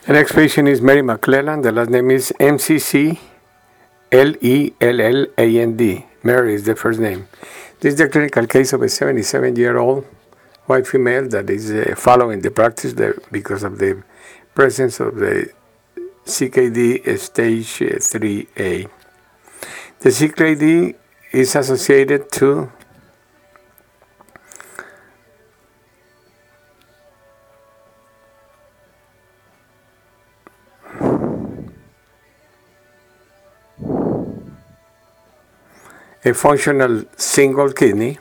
The next patient is Mary McClelland. The last name is McClelland. Mary is the first name. This is the clinical case of a 77-year-old white female that is following the practice because of the presence of the CKD stage 3A. The CKD is associated to a functional single kidney.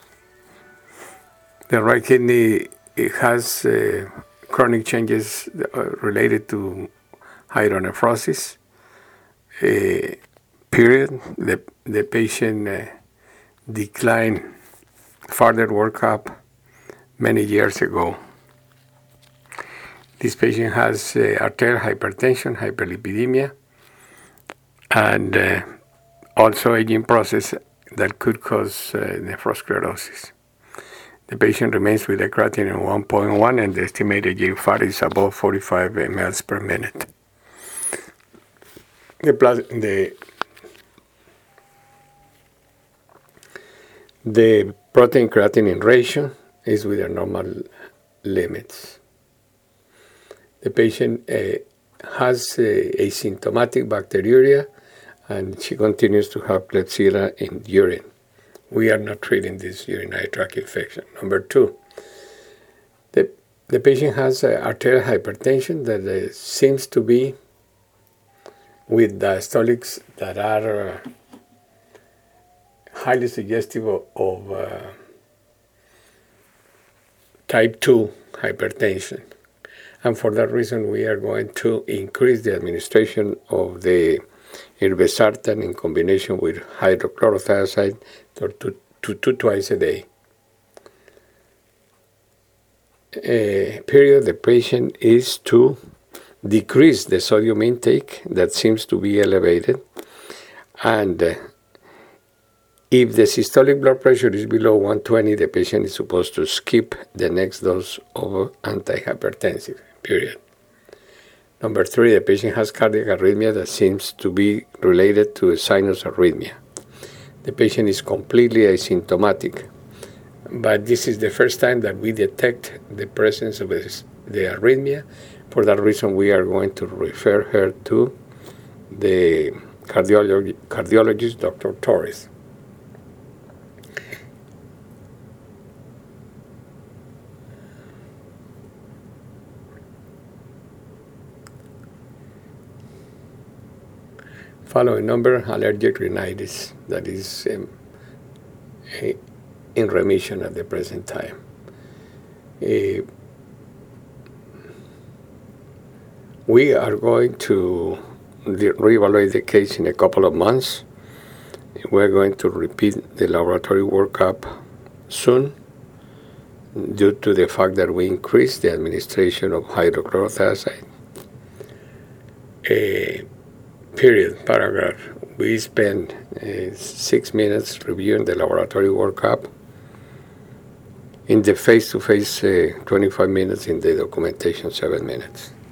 The right kidney has chronic changes related to hydronephrosis. Period. The patient declined further workup many years ago. This patient has arterial hypertension, hyperlipidemia, and also aging process that could cause nephrosclerosis. The patient remains with a creatinine 1.1 and the estimated GFR is above 45 mL per minute. The protein creatinine ratio is within normal limits. The patient has asymptomatic bacteriuria and she continues to have Klebsiella in urine. We are not treating this urinary tract infection. Number 2, the patient has arterial hypertension that seems to be with diastolics that are highly suggestive of type 2 hypertension. And for that reason, we are going to increase the administration of the irbesartan in combination with hydrochlorothiazide to twice a day. Period. The patient is to decrease the sodium intake that seems to be elevated, and if the systolic blood pressure is below 120, the patient is supposed to skip the next dose of antihypertensive. Period. Number 3, the patient has cardiac arrhythmia that seems to be related to a sinus arrhythmia. The patient is completely asymptomatic, but this is the first time that we detect the presence of the arrhythmia. For that reason, we are going to refer her to the cardiologist, Dr. Torres. Following number, allergic rhinitis that is in remission at the present time. We are going to reevaluate the case in a couple of months. We're going to repeat the laboratory workup soon due to the fact that we increased the administration of hydrochlorothiazide. Period. Paragraph. We spent 6 minutes reviewing the laboratory workup. In the face-to-face, 25 minutes. In the documentation, 7 minutes.